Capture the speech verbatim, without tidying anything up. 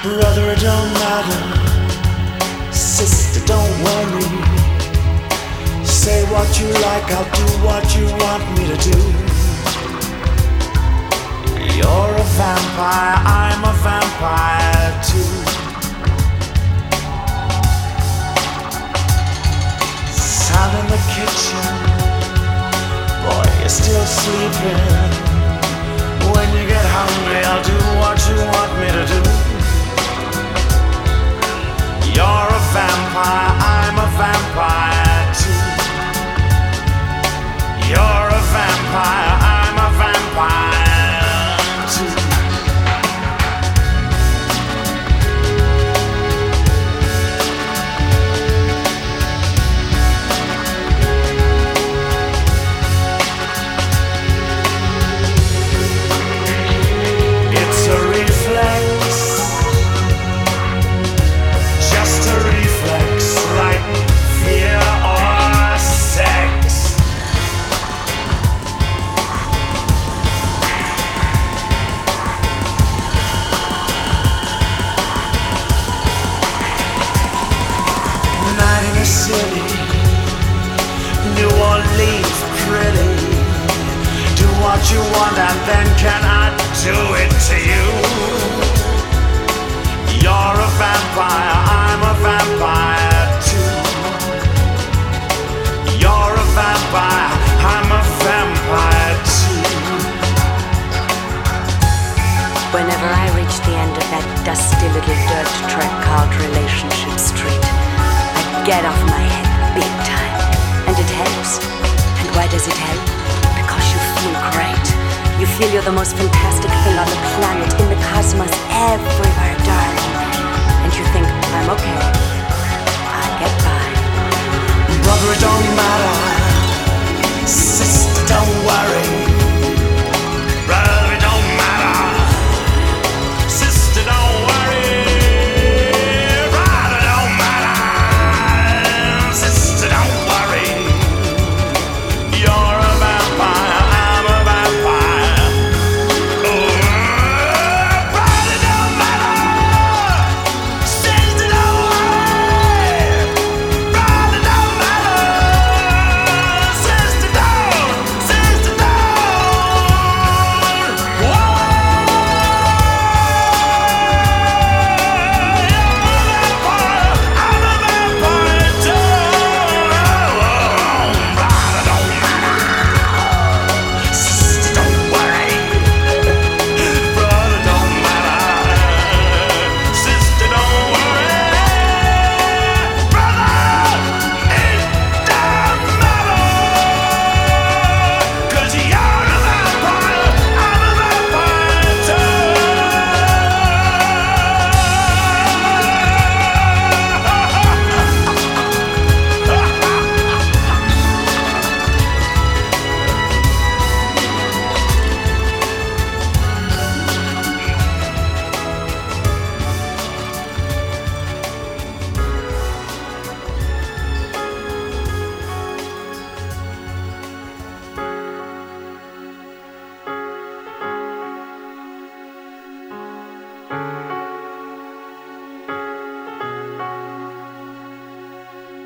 Brother, it don't matter. Sister, don't worry. Say what you like, I'll do what you want me to do. You're a vampire, I'm a vampire too. Son in the kitchen, boy, you're still sleeping. When you get hungry, I'll do what you want me to do. You're a vampire, I'm a vampire too. You're a vampire, I'm a vampire too. It's a reflex, just a reflex, like fear or sex. Night in the city, New Orleans pretty. Do what you want and then can I do it to you? You're a vampire, I'm a vampire too. You're a vampire, I'm a vampire too. Whenever I reach the end of that dusty little dirt track called Relationship Street, I get off my head big time. And it helps. And why does it help? Because you feel great. You feel you're the most fantastic thing on the planet, in the cosmos, everywhere, darling. And you think, I'm okay. I'll get by. Brother, it don't matter. Sister,